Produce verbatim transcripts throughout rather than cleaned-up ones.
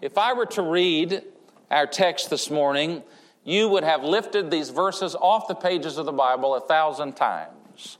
If I were to read our text this morning, you would have lifted these verses off the pages of the Bible a thousand times.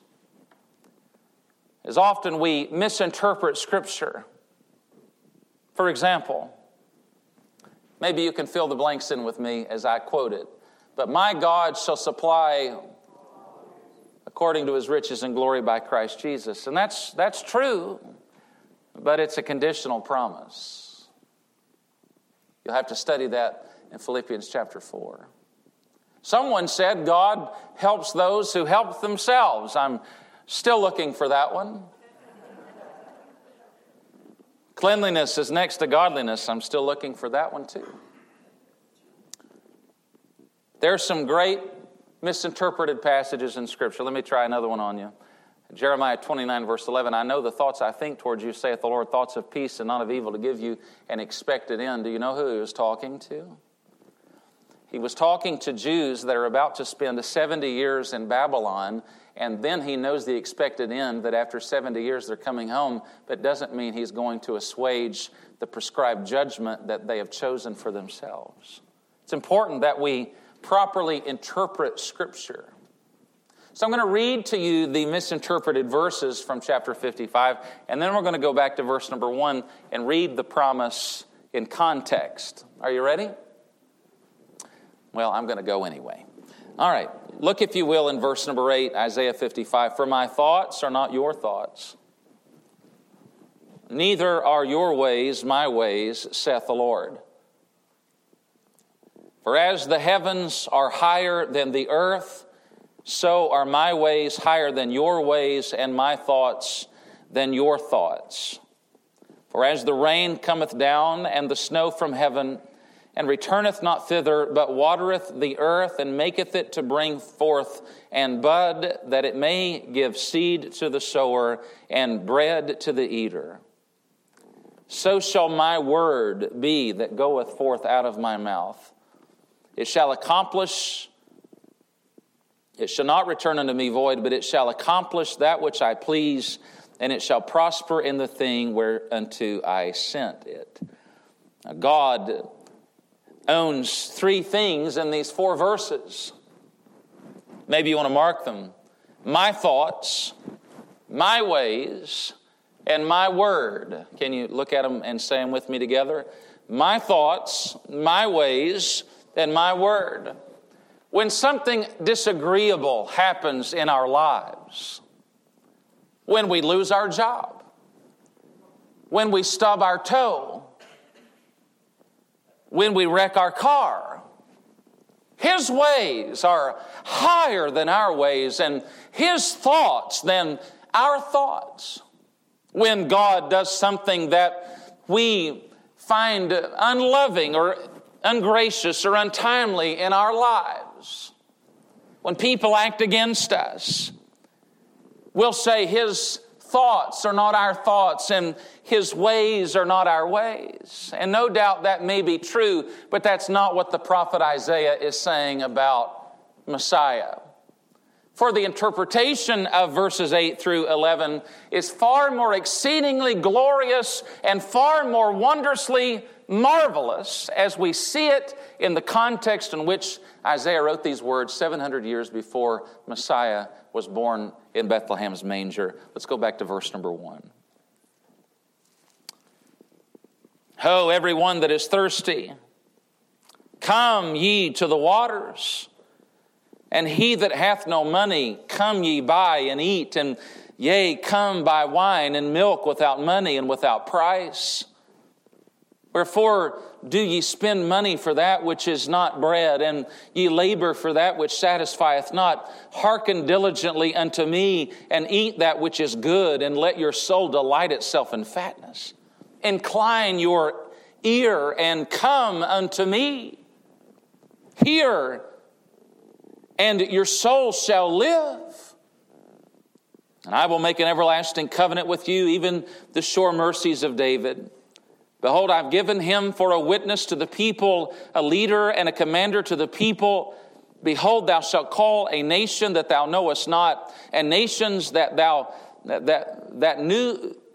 As often we misinterpret Scripture. For example, maybe you can fill the blanks in with me as I quote it. But my God shall supply according to his riches and glory by Christ Jesus. And that's, that's true, but it's a conditional promise. You'll have to study that in Philippians chapter four. Someone said God helps those who help themselves. I'm still looking for that one. Cleanliness is next to godliness. I'm still looking for that one too. There's some great misinterpreted passages in Scripture. Let me try another one on you. Jeremiah twenty-nine, verse eleven. I know the thoughts I think towards you, saith the Lord, thoughts of peace and not of evil, to give you an expected end. Do you know who he was talking to? He was talking to Jews that are about to spend seventy years in Babylon, and then he knows the expected end, that after seventy years they're coming home, but doesn't mean he's going to assuage the prescribed judgment that they have chosen for themselves. It's important that we properly interpret Scripture. So I'm going to read to you the misinterpreted verses from chapter fifty-five, and then we're going to go back to verse number one and read the promise in context. Are you ready? Well, I'm going to go anyway. All right. Look, if you will, in verse number eight, Isaiah fifty-five. For my thoughts are not your thoughts, neither are your ways my ways, saith the Lord. For as the heavens are higher than the earth, so are my ways higher than your ways, and my thoughts than your thoughts. For as the rain cometh down, and the snow from heaven, and returneth not thither, but watereth the earth, and maketh it to bring forth and bud, that it may give seed to the sower, and bread to the eater. So shall my word be that goeth forth out of my mouth. It shall accomplish, it shall not return unto me void, but it shall accomplish that which I please, and it shall prosper in the thing whereunto I sent it. Now, God owns three things in these four verses. Maybe you want to mark them. My thoughts, my ways, and my word. Can you look at them and say them with me together? My thoughts, my ways, and my word. When something disagreeable happens in our lives, when we lose our job, when we stub our toe, when we wreck our car, his ways are higher than our ways, and his thoughts than our thoughts. When God does something that we find unloving or ungracious or untimely in our lives, when people act against us, we'll say his thoughts are not our thoughts and his ways are not our ways. And no doubt that may be true, but that's not what the prophet Isaiah is saying about Messiah. For the interpretation of verses eight through eleven is far more exceedingly glorious and far more wondrously marvelous as we see it in the context in which Isaiah wrote these words seven hundred years before Messiah was born in Bethlehem's manger. Let's go back to verse number one. Ho, everyone that is thirsty, come ye to the waters. And he that hath no money, come ye buy and eat. And yea, come buy wine and milk without money and without price. Wherefore do ye spend money for that which is not bread, and ye labor for that which satisfieth not? Hearken diligently unto me, and eat that which is good, and let your soul delight itself in fatness. Incline your ear, and come unto me. Hear, and your soul shall live. And I will make an everlasting covenant with you, even the sure mercies of David. Behold, I've given him for a witness to the people, a leader and a commander to the people. Behold, thou shalt call a nation that thou knowest not, and nations that thou that that knew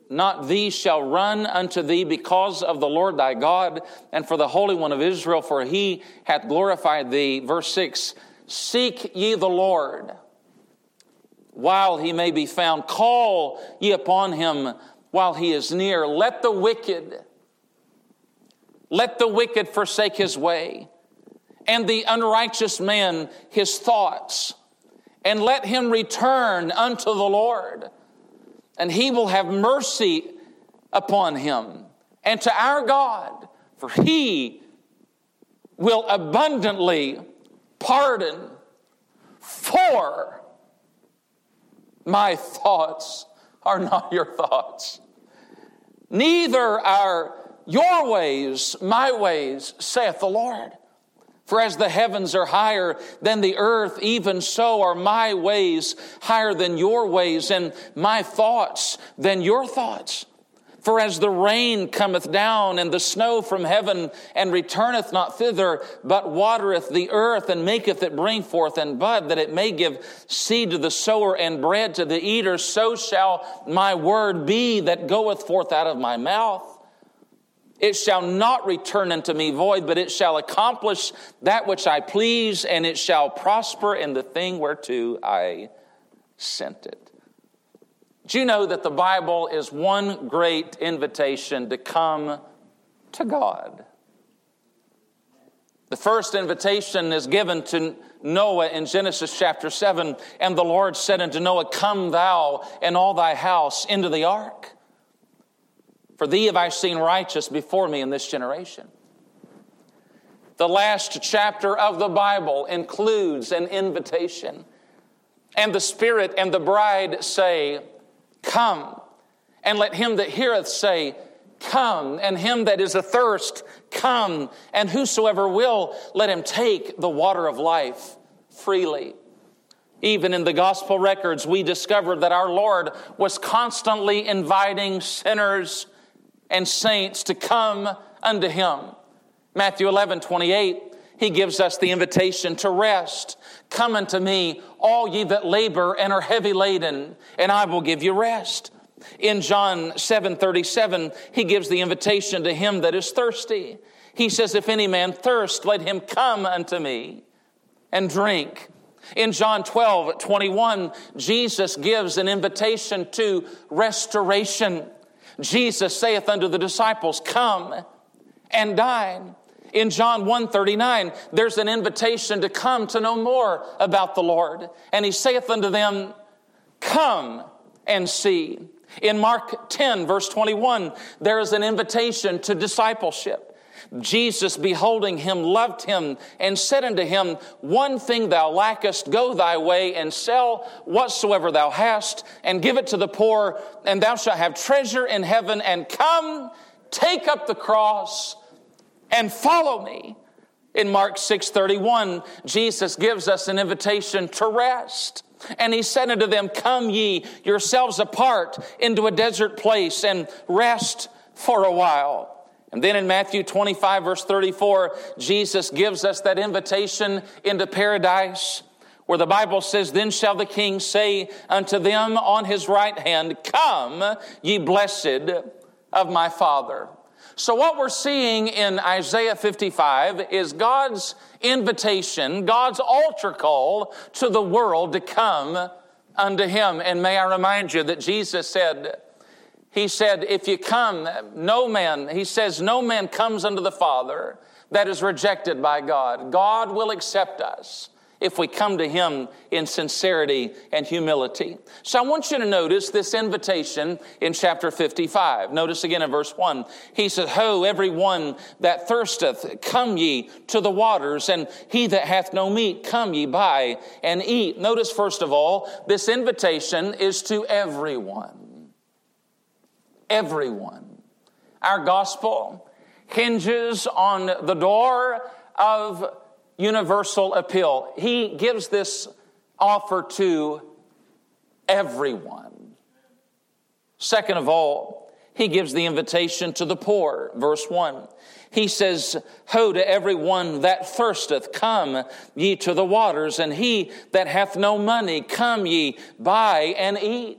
not these shall run unto thee because of the Lord thy God and for the Holy One of Israel, for he hath glorified thee. Verse six, seek ye the Lord while he may be found. Call ye upon him while he is near. Let the wicked, let the wicked forsake his way, and the unrighteous man his thoughts, and let him return unto the Lord, and he will have mercy upon him, and to our God, for he will abundantly pardon. For my thoughts are not your thoughts, neither are your ways my ways, saith the Lord. For as the heavens are higher than the earth, even so are my ways higher than your ways, and my thoughts than your thoughts. For as the rain cometh down and the snow from heaven, and returneth not thither, but watereth the earth, and maketh it bring forth and bud, that it may give seed to the sower and bread to the eater, so shall my word be that goeth forth out of my mouth. It shall not return unto me void, but it shall accomplish that which I please, and it shall prosper in the thing whereto I sent it. Do you know that the Bible is one great invitation to come to God? The first invitation is given to Noah in Genesis chapter seven, and the Lord said unto Noah, come thou and all thy house into the ark. For thee have I seen righteous before me in this generation. The last chapter of the Bible includes an invitation. And the Spirit and the bride say, come. And let him that heareth say, come. And him that is athirst, come. And whosoever will, let him take the water of life freely. Even in the gospel records, we discover that our Lord was constantly inviting sinners and saints to come unto him. Matthew eleven twenty-eight, he gives us the invitation to rest. Come unto me, all ye that labor and are heavy laden, and I will give you rest. In John seven thirty-seven, he gives the invitation to him that is thirsty. He says, if any man thirst, let him come unto me and drink. In John twelve twenty-one, Jesus gives an invitation to restoration. Jesus saith unto the disciples, come and dine. In John one thirty-nine, there's an invitation to come to know more about the Lord. And he saith unto them, come and see. In Mark ten, verse twenty-one, there is an invitation to discipleship. Jesus, beholding him, loved him, and said unto him, one thing thou lackest, go thy way, and sell whatsoever thou hast, and give it to the poor, and thou shalt have treasure in heaven, and come, take up the cross, and follow me. In Mark six thirty-one, Jesus gives us an invitation to rest. And he said unto them, come ye yourselves apart into a desert place, and rest for a while. And then in Matthew twenty-five, verse thirty-four, Jesus gives us that invitation into paradise, where the Bible says, then shall the King say unto them on his right hand, come, ye blessed of my Father. So what we're seeing in Isaiah fifty-five is God's invitation, God's altar call to the world to come unto him. And may I remind you that Jesus said, He said, if you come, no man, he says, no man comes unto the Father that is rejected by God. God will accept us if we come to him in sincerity and humility. So I want you to notice this invitation in chapter fifty-five. Notice again in verse one. He said, ho, every one that thirsteth, come ye to the waters, and he that hath no meat, come ye buy and eat. Notice first of all, this invitation is to everyone. Everyone. Our gospel hinges on the door of universal appeal. He gives this offer to everyone. Second of all, he gives the invitation to the poor. Verse one. He says, ho, to every one that thirsteth, come ye to the waters, and he that hath no money, come ye buy and eat.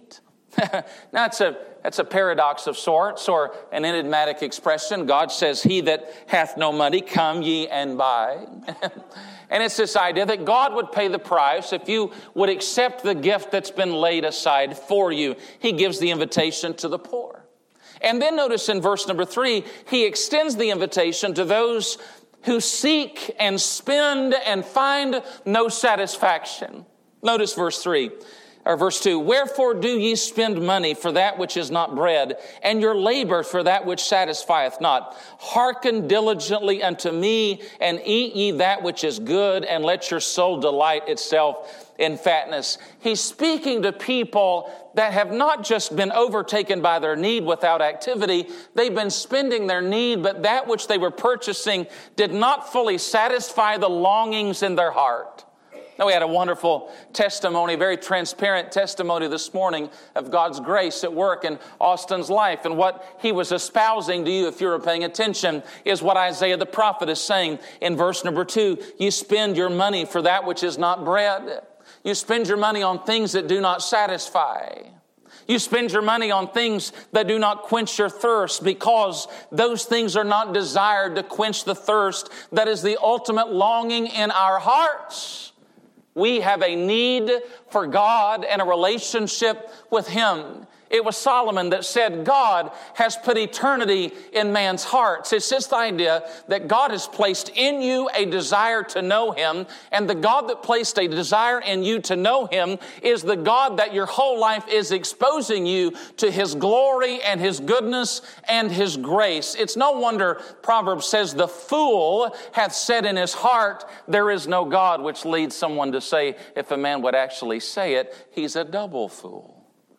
Now, it's a, that's a paradox of sorts, or an enigmatic expression. God says, he that hath no money, come ye and buy. And it's this idea that God would pay the price if you would accept the gift that's been laid aside for you. He gives the invitation to the poor. And then notice in verse number three, he extends the invitation to those who seek and spend and find no satisfaction. Notice verse three. Or verse two, wherefore do ye spend money for that which is not bread, and your labor for that which satisfieth not? Hearken diligently unto me, and eat ye that which is good, and let your soul delight itself in fatness. He's speaking to people that have not just been overtaken by their need without activity. They've been spending their need, but that which they were purchasing did not fully satisfy the longings in their heart. Now, we had a wonderful testimony, very transparent testimony this morning of God's grace at work in Austin's life. And what he was espousing to you, if you were paying attention, is what Isaiah the prophet is saying in verse number two. You spend your money for that which is not bread. You spend your money on things that do not satisfy. You spend your money on things that do not quench your thirst, because those things are not desired to quench the thirst that is the ultimate longing in our hearts. We have a need for God and a relationship with Him. It was Solomon that said God has put eternity in man's hearts. It's this idea that God has placed in you a desire to know Him, and the God that placed a desire in you to know Him is the God that your whole life is exposing you to His glory and His goodness and His grace. It's no wonder Proverbs says, the fool hath said in his heart, there is no God, which leads someone to say, if a man would actually say it, he's a double fool.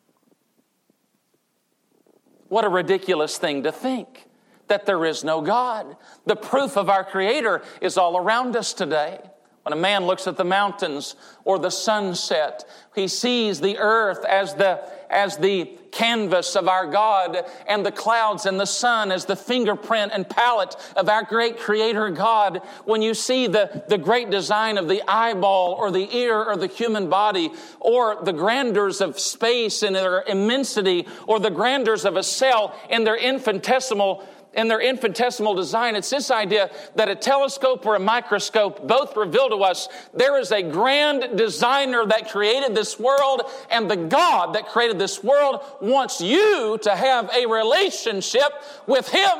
What a ridiculous thing to think, that there is no God. The proof of our Creator is all around us today. When a man looks at the mountains or the sunset, he sees the earth as the, as the canvas of our God, and the clouds and the sun as the fingerprint and palette of our great Creator God. When you see the, the great design of the eyeball or the ear or the human body, or the grandeurs of space in their immensity, or the grandeurs of a cell in their infinitesimal in their infinitesimal design, it's this idea that a telescope or a microscope both reveal to us there is a grand designer that created this world, and the God that created this world wants you to have a relationship with Him.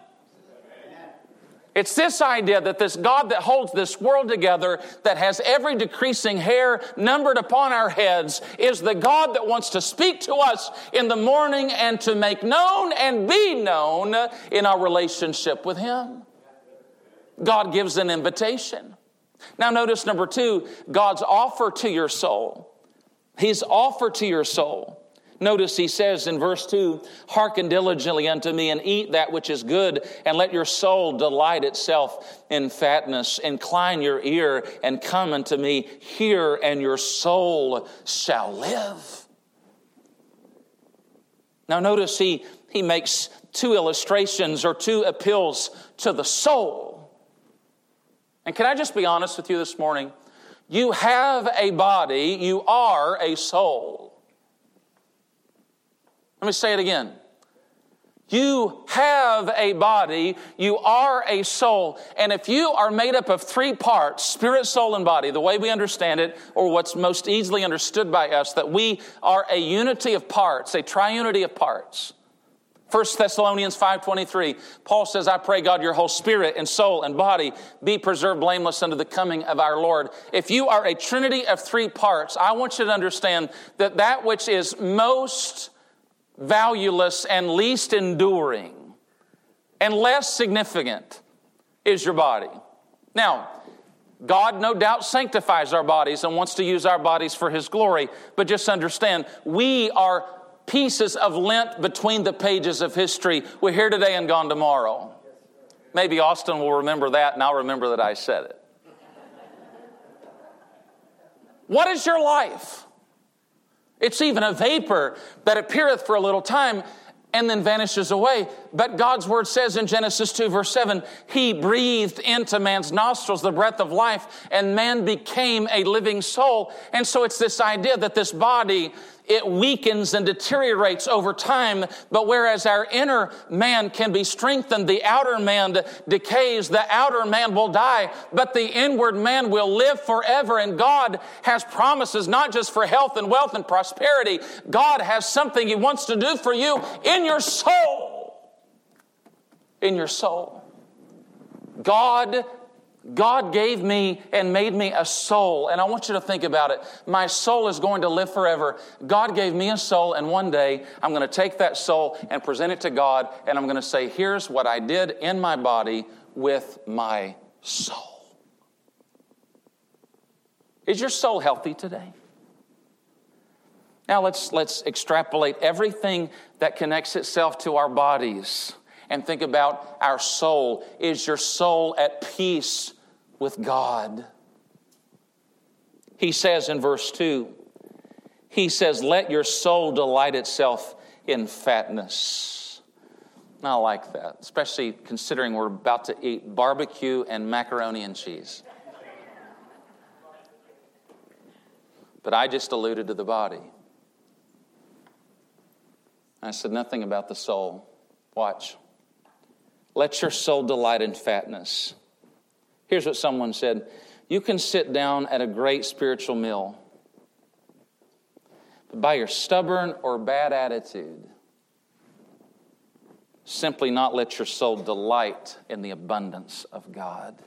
It's this idea that this God that holds this world together, that has every decreasing hair numbered upon our heads, is the God that wants to speak to us in the morning and to make known and be known in our relationship with Him. God gives an invitation. Now notice number two, God's offer to your soul. His offer to your soul. Notice he says in verse two, hearken diligently unto me and eat that which is good, and let your soul delight itself in fatness. Incline your ear and come unto me, hear, and your soul shall live. Now notice he, he makes two illustrations or two appeals to the soul. And can I just be honest with you this morning? You have a body, you are a soul. Let me say it again. You have a body, you are a soul. And if you are made up of three parts, spirit, soul, and body, the way we understand it, or what's most easily understood by us, that we are a unity of parts, a triunity of parts. First Thessalonians five twenty-three, Paul says, I pray God your whole spirit and soul and body be preserved blameless unto the coming of our Lord. If you are a trinity of three parts, I want you to understand that that which is most valueless and least enduring and less significant is your body. Now, God no doubt sanctifies our bodies and wants to use our bodies for His glory, but just understand, we are pieces of lint between the pages of history. We're here today and gone tomorrow. Maybe Austin will remember that, and I'll remember that I said it. What is your life? It's even a vapor that appeareth for a little time and then vanishes away. But God's word says in Genesis two verse seven, He breathed into man's nostrils the breath of life, and man became a living soul. And so it's this idea that this body it weakens and deteriorates over time. But whereas our inner man can be strengthened, the outer man decays, the outer man will die, but the inward man will live forever. And God has promises not just for health and wealth and prosperity. God has something He wants to do for you in your soul. In your soul. God God gave me and made me a soul, and I want you to think about it. My soul is going to live forever. God gave me a soul, and one day I'm going to take that soul and present it to God, and I'm going to say, here's what I did in my body with my soul. Is your soul healthy today? Now let's, let's extrapolate everything that connects itself to our bodies and think about our soul. Is your soul at peace with God? He says in verse two, He says, let your soul delight itself in fatness. I like that, especially considering we're about to eat barbecue and macaroni and cheese. But I just alluded to the body. I said nothing about the soul. Watch. Let your soul delight in fatness. Here's what someone said. You can sit down at a great spiritual meal, but by your stubborn or bad attitude, simply not let your soul delight in the abundance of God.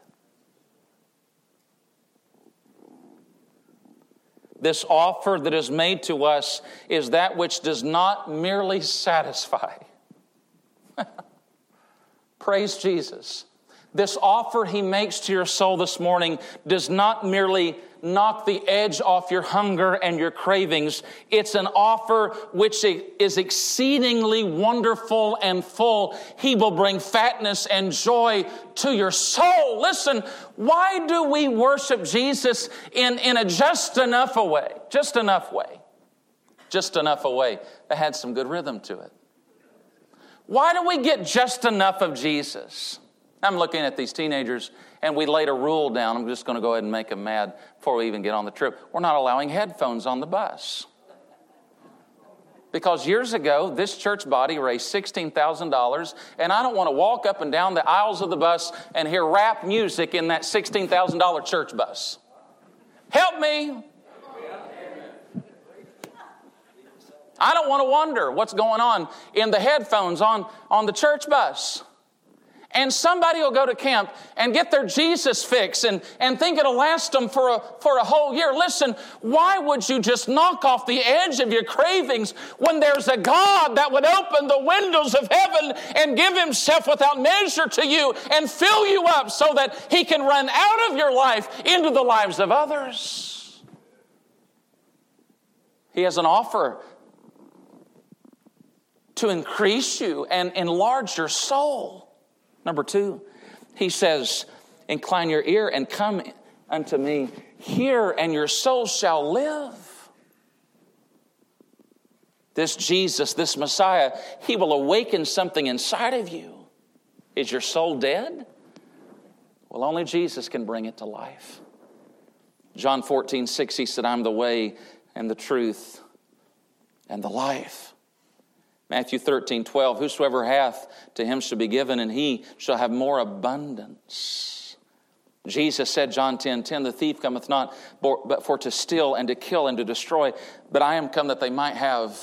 This offer that is made to us is that which does not merely satisfy. Praise Jesus. This offer He makes to your soul this morning does not merely knock the edge off your hunger and your cravings. It's an offer which is exceedingly wonderful and full. He will bring fatness and joy to your soul. Listen, why do we worship Jesus in, in a just enough a way? Just enough way. Just enough a way that had some good rhythm to it. Why do we get just enough of Jesus? I'm looking at these teenagers, and we laid a rule down. I'm just going to go ahead and make them mad before we even get on the trip. We're not allowing headphones on the bus. Because years ago, this church body raised sixteen thousand dollars, and I don't want to walk up and down the aisles of the bus and hear rap music in that sixteen thousand dollars church bus. Help me. I don't want to wonder what's going on in the headphones on, on the church bus. And somebody will go to camp and get their Jesus fix and, and think it'll last them for a, for a whole year. Listen, why would you just knock off the edge of your cravings when there's a God that would open the windows of heaven and give Himself without measure to you and fill you up so that He can run out of your life into the lives of others? He has an offer to increase you and enlarge your soul. Number two, He says, incline your ear and come unto me. Hear, and your soul shall live. This Jesus, this Messiah, He will awaken something inside of you. Is your soul dead? Well, only Jesus can bring it to life. John fourteen six, He said, I'm the way and the truth and the life. Matthew thirteen twelve, whosoever hath, to him shall be given, and he shall have more abundance. Jesus said, John ten ten, the thief cometh not but for to steal and to kill and to destroy, but I am come that they might have,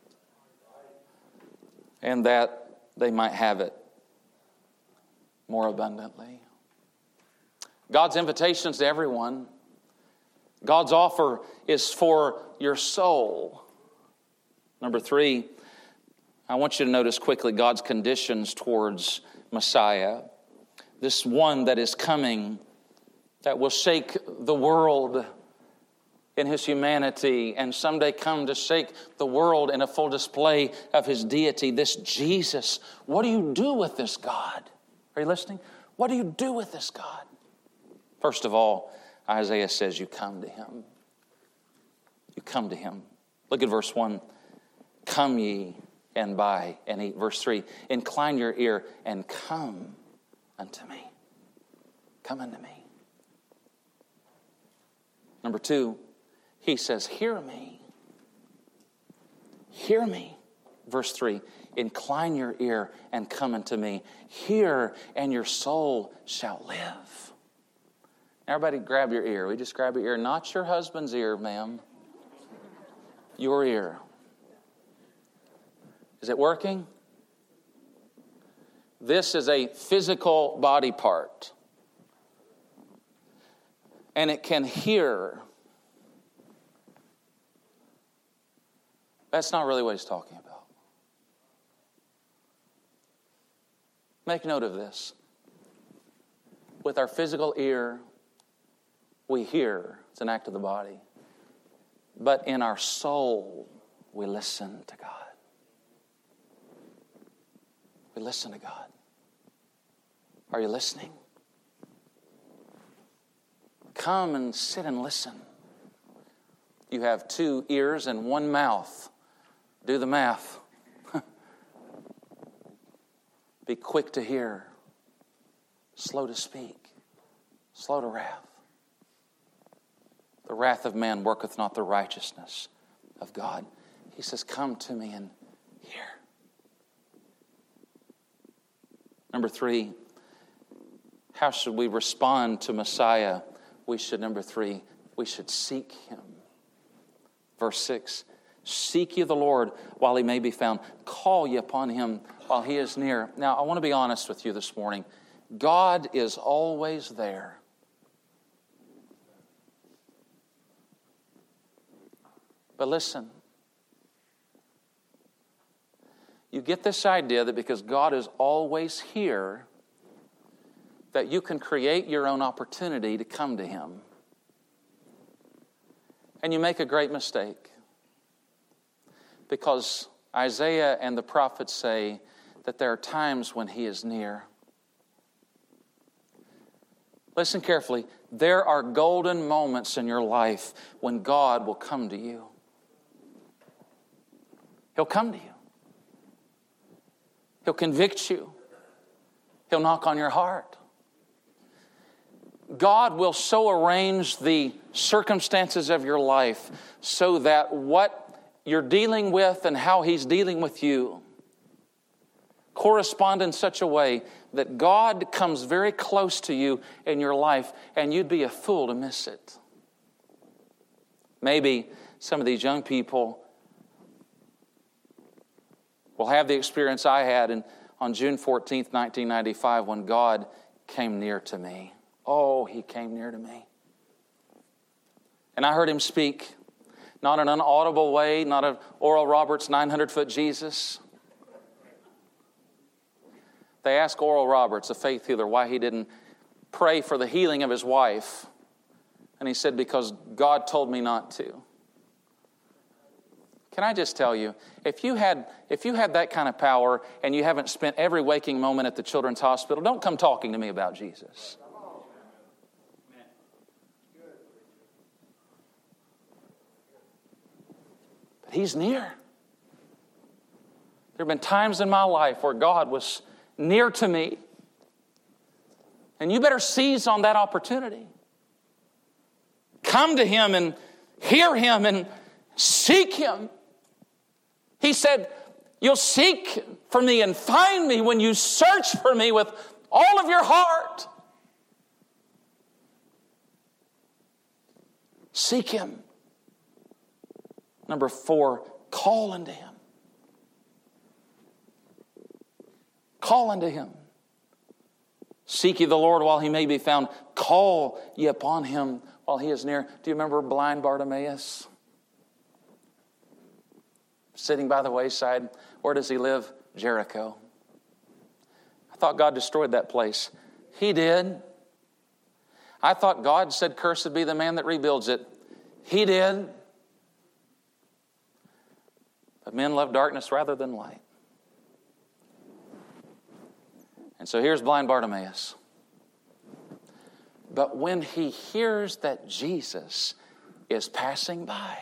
and that they might have it more abundantly. God's invitation is to everyone. God's offer is for your soul. Number three, I want you to notice quickly God's conditions towards Messiah. This one that is coming, that will shake the world in His humanity and someday come to shake the world in a full display of His deity. This Jesus, what do you do with this God? Are you listening? What do you do with this God? First of all, Isaiah says you come to Him. You come to Him. Look at verse one. Come ye and buy and eat. Verse three, incline your ear and come unto me. Come unto me. Number two, He says, hear me. hear me. Verse three, incline your ear and come unto me. Hear, and your soul shall live. Everybody grab your ear. We just grab your ear. Not your husband's ear, ma'am. Your ear. Is it working? This is a physical body part. And it can hear. That's not really what he's talking about. Make note of this. With our physical ear, we hear. It's an act of the body. But in our soul, we listen to God. We listen to God. Are you listening? Come and sit and listen. You have two ears and one mouth. Do the math. Be quick to hear, slow to speak, slow to wrath. The wrath of man worketh not the righteousness of God. He says, come to me and hear. Number three, how should we respond to Messiah? We should, number three, we should seek him. Verse six, seek ye the Lord while he may be found. Call ye upon him while he is near. Now, I want to be honest with you this morning. God is always there. But listen, you get this idea that because God is always here, that you can create your own opportunity to come to him. And you make a great mistake. Because Isaiah and the prophets say that there are times when he is near. Listen carefully. There are golden moments in your life when God will come to you. He'll come to you. He'll convict you. He'll knock on your heart. God will so arrange the circumstances of your life so that what you're dealing with and how he's dealing with you correspond in such a way that God comes very close to you in your life, and you'd be a fool to miss it. Maybe some of these young people will have the experience I had in, on June fourteenth, nineteen ninety-five, when God came near to me. Oh, he came near to me. And I heard him speak, not in an audible way, not an Oral Roberts nine hundred foot Jesus. They asked Oral Roberts, a faith healer, why he didn't pray for the healing of his wife. And he said, because God told me not to. Can I just tell you, if you had if you had that kind of power and you haven't spent every waking moment at the Children's Hospital, don't come talking to me about Jesus. But he's near. There have been times in my life where God was near to me. And you better seize on that opportunity. Come to him and hear him and seek him. He said, you'll seek for me and find me when you search for me with all of your heart. Seek him. Number four, call unto him. Call unto him. Seek ye the Lord while he may be found. Call ye upon him while he is near. Do you remember blind Bartimaeus? Sitting by the wayside. Where does he live? Jericho. I thought God destroyed that place. He did. I thought God said, cursed be the man that rebuilds it. He did. But men love darkness rather than light. And so here's blind Bartimaeus. But when he hears that Jesus is passing by,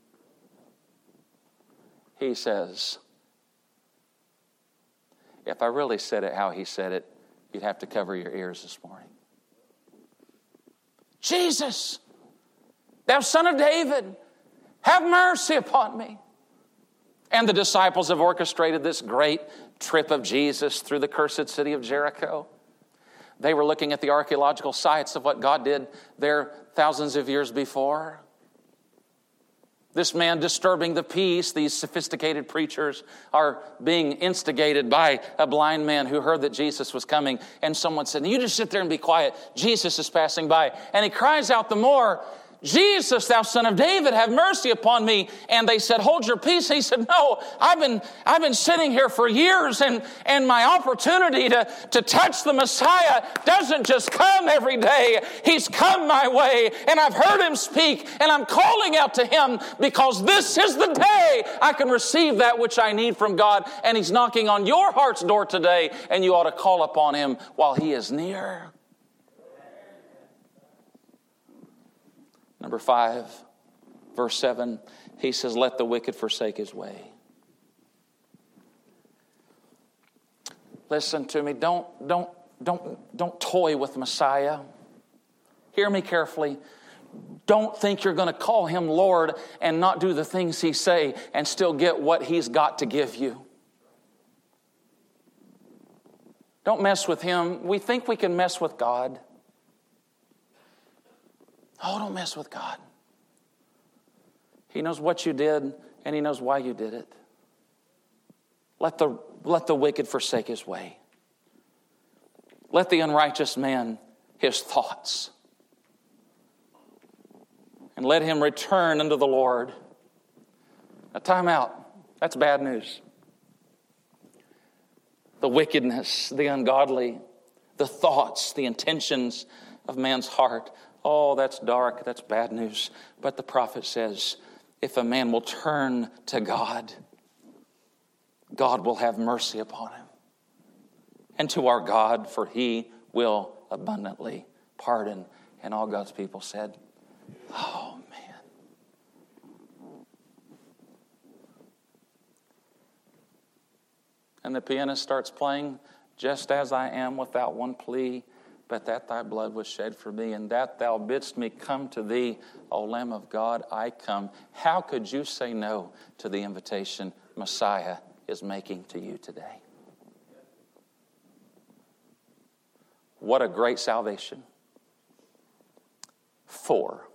he says, if I really said it how he said it, you'd have to cover your ears this morning. Jesus, thou son of David, have mercy upon me. And the disciples have orchestrated this great trip of Jesus through the cursed city of Jericho. They were looking at the archaeological sites of what God did there thousands of years before. This man disturbing the peace, these sophisticated preachers are being instigated by a blind man who heard that Jesus was coming. And someone said, you just sit there and be quiet. Jesus is passing by. And he cries out the more, Jesus, thou son of David, have mercy upon me. And they said, hold your peace. And he said, no, I've been, I've been sitting here for years, and, and my opportunity to, to touch the Messiah doesn't just come every day. He's come my way, and I've heard him speak, and I'm calling out to him because this is the day I can receive that which I need from God. And he's knocking on your heart's door today, and you ought to call upon him while he is near. Number five, verse seven, he says, let the wicked forsake his way. Listen to me. Don't, don't, don't, don't toy with Messiah. Hear me carefully. Don't think you're going to call him Lord and not do the things he say and still get what he's got to give you. Don't mess with him. We think we can mess with God. Oh, don't mess with God. He knows what you did, and he knows why you did it. Let the, let the wicked forsake his way. Let the unrighteous man his thoughts. And let him return unto the Lord. Now, time out. That's bad news. The wickedness, the ungodly, the thoughts, the intentions of man's heart. Oh, that's dark. That's bad news. But the prophet says, if a man will turn to God, God will have mercy upon him. And to our God, for he will abundantly pardon. And all God's people said, oh, man. And the pianist starts playing, just as I am without one plea, but that thy blood was shed for me, and that thou bidst me come to thee, O Lamb of God, I come. How could you say no to the invitation Messiah is making to you today? What a great salvation. Four.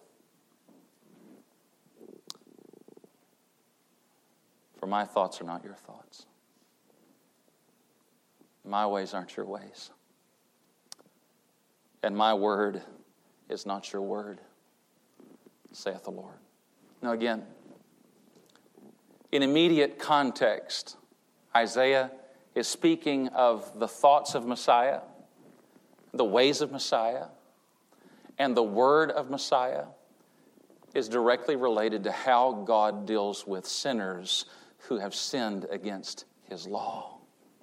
For my thoughts are not your thoughts. My ways aren't your ways. And my word is not your word, saith the Lord. Now again, in immediate context, Isaiah is speaking of the thoughts of Messiah, the ways of Messiah, and the word of Messiah is directly related to how God deals with sinners who have sinned against his law.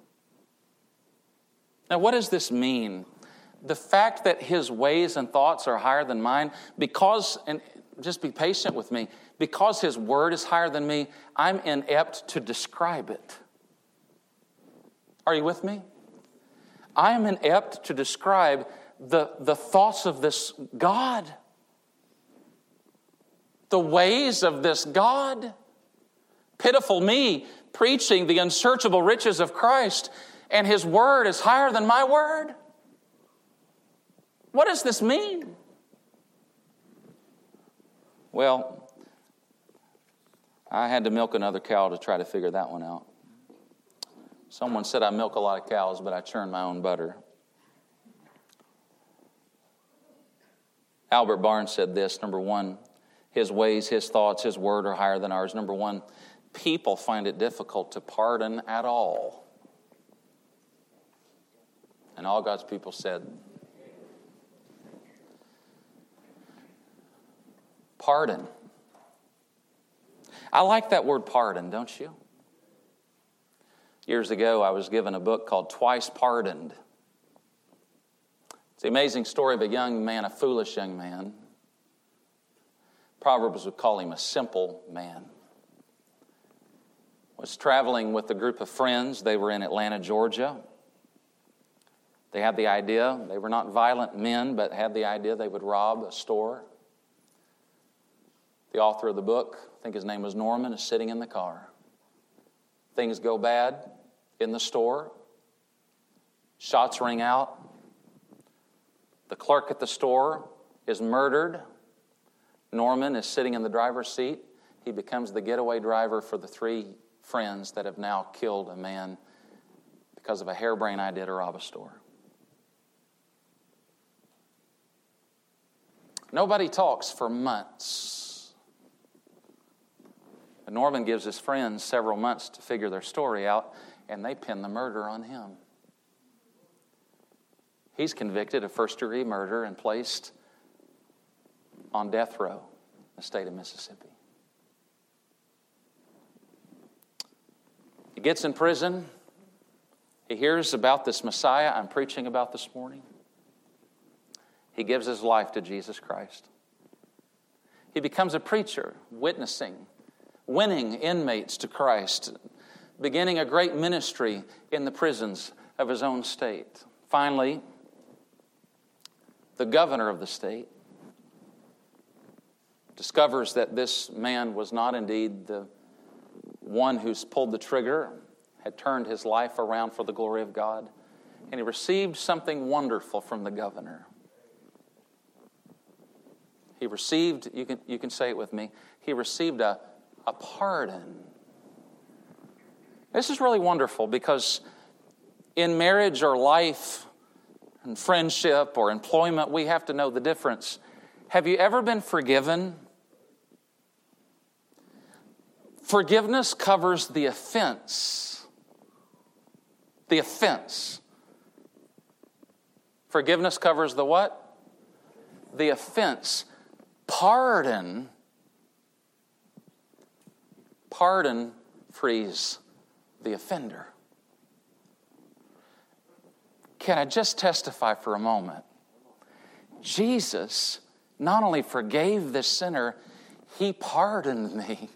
Now, what does this mean? The fact that his ways and thoughts are higher than mine, because, and just be patient with me, because his word is higher than me, I'm inept to describe it. Are you with me? I am inept to describe the, the thoughts of this God, the ways of this God. Pitiful me, preaching the unsearchable riches of Christ, and his word is higher than my word. What does this mean? Well, I had to milk another cow to try to figure that one out. Someone said I milk a lot of cows, but I churn my own butter. Albert Barnes said this, number one, his ways, his thoughts, his word are higher than ours. Number one, people find it difficult to pardon at all. And all God's people said, pardon. I like that word pardon, don't you? Years ago, I was given a book called Twice Pardoned. It's the amazing story of a young man, a foolish young man. Proverbs would call him a simple man. Was traveling with a group of friends. They were in Atlanta, Georgia. They had the idea, they were not violent men, but had the idea they would rob a store. The author of the book, I think his name was Norman, is sitting in the car. Things go bad in the store. Shots ring out. The clerk at the store is murdered. Norman is sitting in the driver's seat. He becomes the getaway driver for the three friends that have now killed a man because of a harebrained idea to rob a store. Nobody talks for months. And Norman gives his friends several months to figure their story out, and they pin the murder on him. He's convicted of first-degree murder and placed on death row in the state of Mississippi. He gets in prison. He hears about this Messiah I'm preaching about this morning. He gives his life to Jesus Christ. He becomes a preacher, witnessing, winning inmates to Christ, beginning a great ministry in the prisons of his own state. Finally, the governor of the state discovers that this man was not indeed the one who's pulled the trigger, had turned his life around for the glory of God, and he received something wonderful from the governor. He received, you can, you can say it with me, he received a, a pardon. This is really wonderful because in marriage or life and friendship or employment, we have to know the difference. Have you ever been forgiven? Forgiveness covers the offense. The offense. Forgiveness covers the what? The offense. Pardon. Pardon frees the offender. Can I just testify for a moment? Jesus not only forgave this sinner, he pardoned me.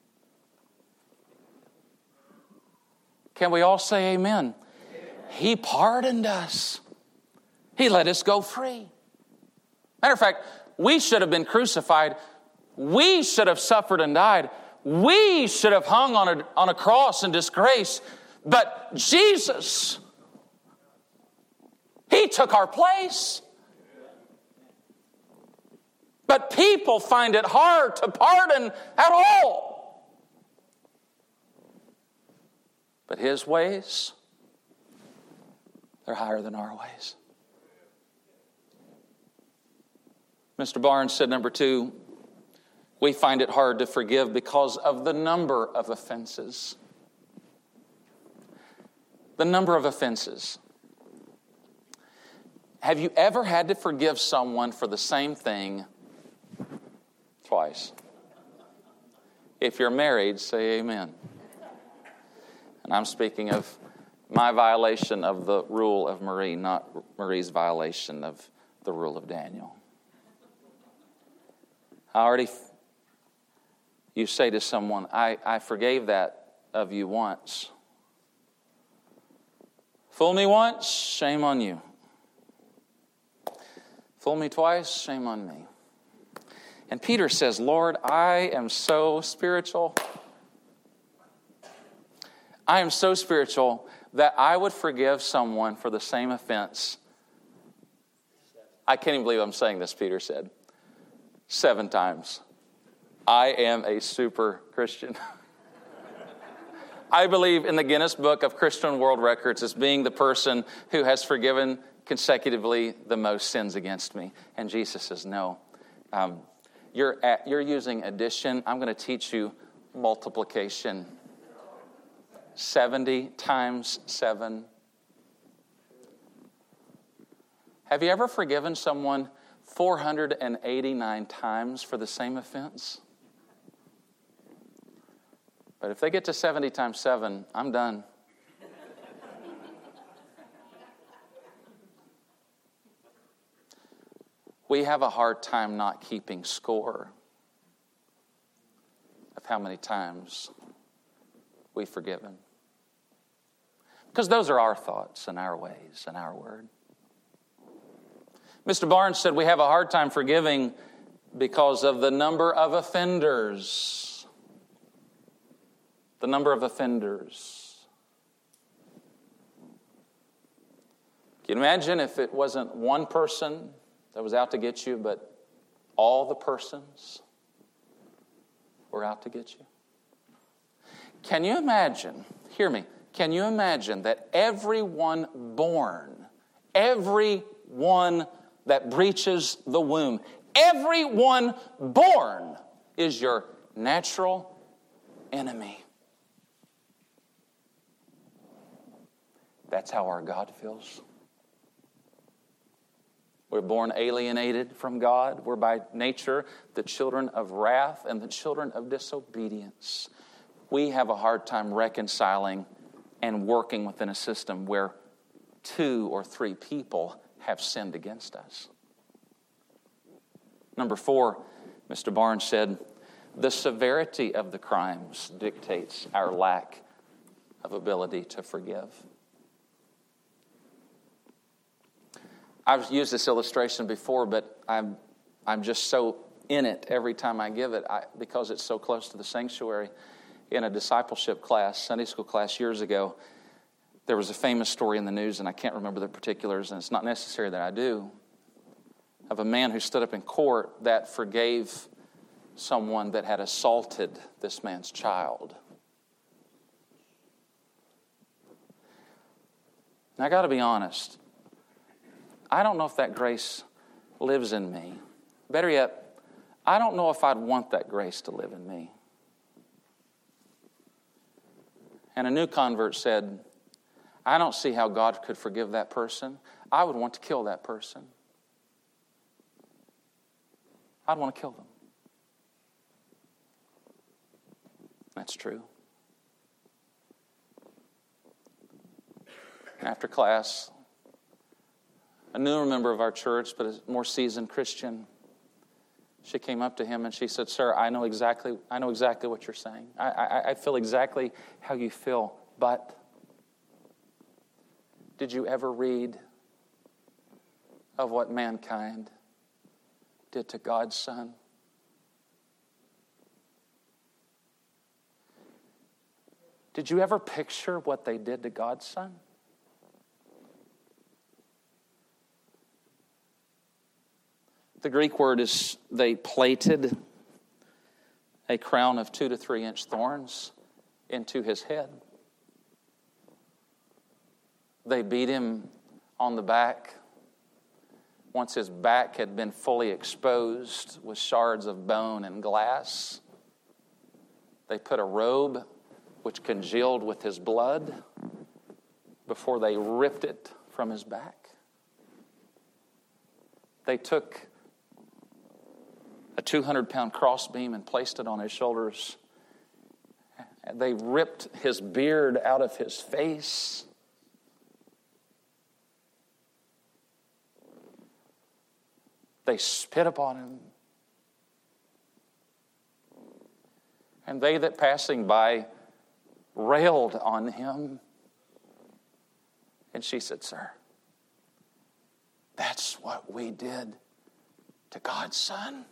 Can we all say amen? He pardoned us. He let us go free. Matter of fact, we should have been crucified. We should have suffered and died. We should have hung on a, on a cross in disgrace. But Jesus, he took our place. But people find it hard to pardon at all. But his ways, they're higher than our ways. Mister Barnes said, number two, we find it hard to forgive because of the number of offenses. The number of offenses. Have you ever had to forgive someone for the same thing twice? If you're married, say amen. And I'm speaking of my violation of the rule of Marie, not Marie's violation of the rule of Daniel. I already, you say to someone, I, I forgave that of you once. Fool me once, shame on you. Fool me twice, shame on me. And Peter says, Lord, I am so spiritual. I am so spiritual that I would forgive someone for the same offense. I can't even believe I'm saying this, Peter said. Seven times. I am a super Christian. I believe in the Guinness Book of Christian World Records as being the person who has forgiven consecutively the most sins against me. And Jesus says, no. Um, you're, at, you're using addition. I'm going to teach you multiplication. seventy times seven. Have you ever forgiven someone four hundred eighty-nine times for the same offense? But if they get to seventy times seven, I'm done. We have a hard time not keeping score of how many times we've forgiven. Because those are our thoughts and our ways and our word. Mister Barnes said we have a hard time forgiving because of the number of offenders. the number of offenders. Can you imagine if it wasn't one person that was out to get you, but all the persons were out to get you? Can you imagine, hear me, can you imagine that everyone born, everyone that breaches the womb, everyone born is your natural enemy? That's how our God feels. We're born alienated from God. We're by nature the children of wrath and the children of disobedience. We have a hard time reconciling and working within a system where two or three people have sinned against us. Number four, Mister Barnes said, the severity of the crimes dictates our lack of ability to forgive. I've used this illustration before, but I'm I'm just so in it every time I give it I, because it's so close to the sanctuary. In a discipleship class, Sunday school class years ago, there was a famous story in the news, and I can't remember the particulars, and it's not necessary that I do, of a man who stood up in court that forgave someone that had assaulted this man's child. Now, I got to be honest. I don't know if that grace lives in me. Better yet, I don't know if I'd want that grace to live in me. And a new convert said, I don't see how God could forgive that person. I would want to kill that person. I'd want to kill them. That's true. After class, a newer member of our church, but a more seasoned Christian, she came up to him and she said, "Sir, I know exactly, I know exactly what you're saying. I, I, I feel exactly how you feel. But did you ever read of what mankind did to God's Son? Did you ever picture what they did to God's Son? The Greek word is they plaited a crown of two to three inch thorns into his head. They beat him on the back. Once his back had been fully exposed with shards of bone and glass, they put a robe which congealed with his blood before they ripped it from his back. They took a two hundred pound crossbeam and placed it on his shoulders. They ripped his beard out of his face. They spit upon him. And they that passing by railed on him. And she said, "Sir, that's what we did to God's Son."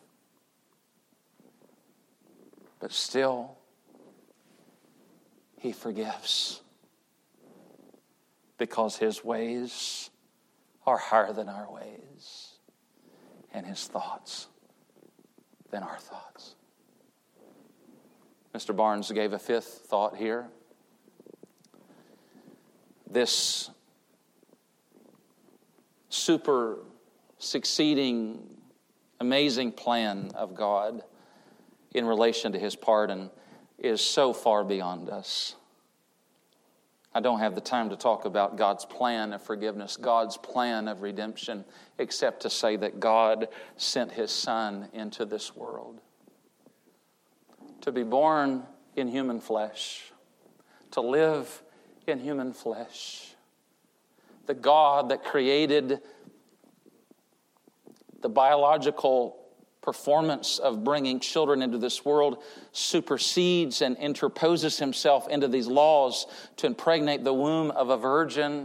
But still, He forgives because His ways are higher than our ways and His thoughts than our thoughts. Mister Barnes gave a fifth thought here. This super succeeding, amazing plan of God in relation to His pardon is so far beyond us. I don't have the time to talk about God's plan of forgiveness, God's plan of redemption, except to say that God sent His Son into this world to be born in human flesh, to live in human flesh. The God that created the biological performance of bringing children into this world supersedes and interposes Himself into these laws to impregnate the womb of a virgin.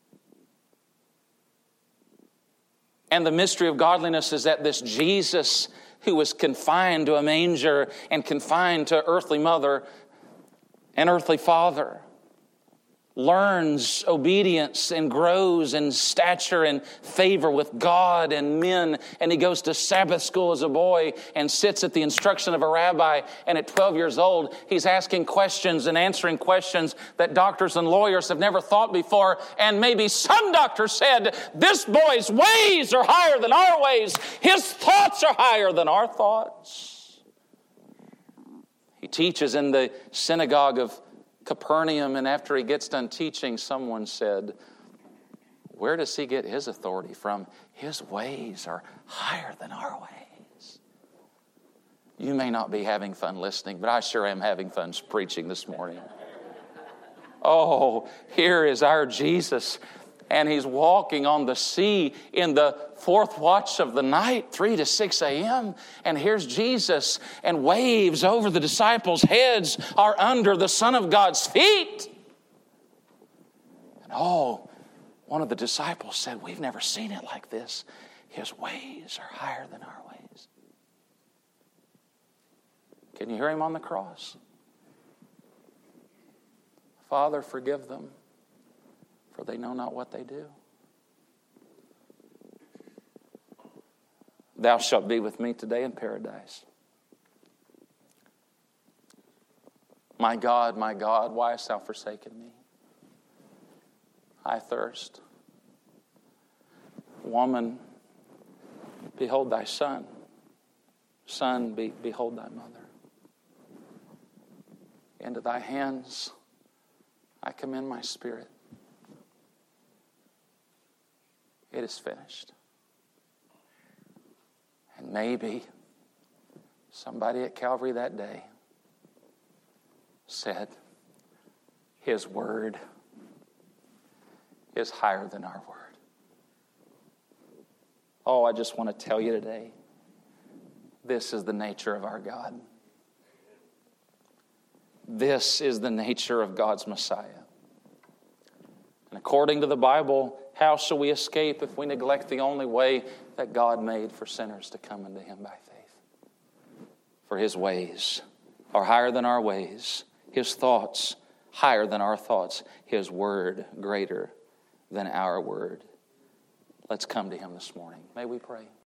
And the mystery of godliness is that this Jesus, who was confined to a manger and confined to earthly mother An earthly father learns obedience and grows in stature and favor with God and men. And he goes to Sabbath school as a boy and sits at the instruction of a rabbi. And at twelve years old, he's asking questions and answering questions that doctors and lawyers have never thought before. And maybe some doctor said, this boy's ways are higher than our ways. His thoughts are higher than our thoughts. He teaches in the synagogue of Capernaum, and after he gets done teaching, someone said, where does he get his authority from? His ways are higher than our ways. You may not be having fun listening, but I sure am having fun preaching this morning. Oh, here is our Jesus, and he's walking on the sea in the fourth watch of the night, three to six a.m. And here's Jesus, and waves over the disciples' heads are under the Son of God's feet. And oh, one of the disciples said, we've never seen it like this. His ways are higher than our ways. Can you hear him on the cross? Father, forgive them, for they know not what they do. Thou shalt be with me today in paradise. My God, my God, why hast thou forsaken me? I thirst. Woman, behold thy son. Son, be, behold thy mother. Into thy hands I commend my spirit. It is finished. And maybe somebody at Calvary that day said, his word is higher than our word. Oh, I just want to tell you today, this is the nature of our God. This is the nature of God's Messiah. And according to the Bible, how shall we escape if we neglect the only way that God made for sinners to come unto him by faith? For his ways are higher than our ways. His thoughts higher than our thoughts. His word greater than our word. Let's come to him this morning. May we pray.